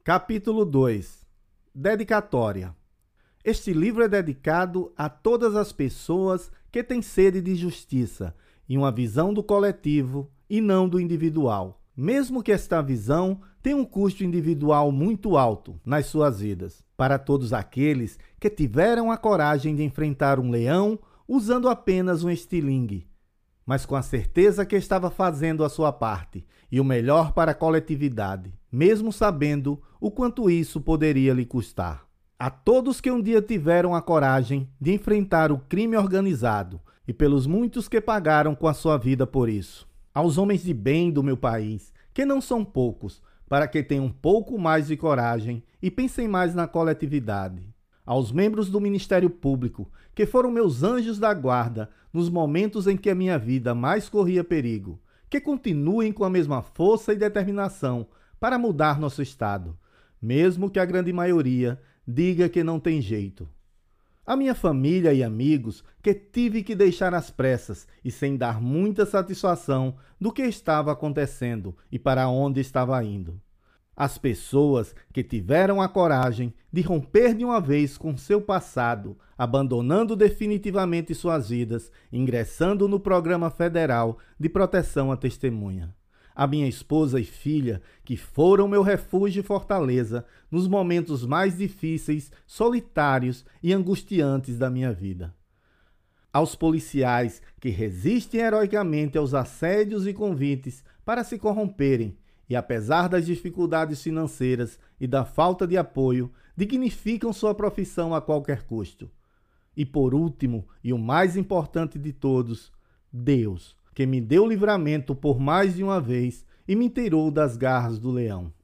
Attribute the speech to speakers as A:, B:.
A: Capítulo 2. Dedicatória. Este livro é dedicado a todas as pessoas que têm sede de justiça e uma visão do coletivo e não do individual, mesmo que esta visão tenha um custo individual muito alto nas suas vidas. Para todos aqueles que tiveram a coragem de enfrentar um leão usando apenas um estilingue, mas com a certeza que estava fazendo a sua parte e o melhor para a coletividade, mesmo sabendo o quanto isso poderia lhe custar. A todos que um dia tiveram a coragem de enfrentar o crime organizado e pelos muitos que pagaram com a sua vida por isso. Aos homens de bem do meu país, que não são poucos, para que tenham um pouco mais de coragem e pensem mais na coletividade. Aos membros do Ministério Público, que foram meus anjos da guarda nos momentos em que a minha vida mais corria perigo, que continuem com a mesma força e determinação para mudar nosso estado, mesmo que a grande maioria diga que não tem jeito. A minha família e amigos, que tive que deixar às pressas e sem dar muita satisfação do que estava acontecendo e para onde estava indo. As pessoas que tiveram a coragem de romper de uma vez com seu passado, abandonando definitivamente suas vidas, ingressando no Programa Federal de Proteção à Testemunha. A minha esposa e filha, que foram meu refúgio e fortaleza nos momentos mais difíceis, solitários e angustiantes da minha vida. Aos policiais que resistem heroicamente aos assédios e convites para se corromperem, e apesar das dificuldades financeiras e da falta de apoio, dignificam sua profissão a qualquer custo. E por último, e o mais importante de todos, Deus, que me deu livramento por mais de uma vez e me tirou das garras do leão.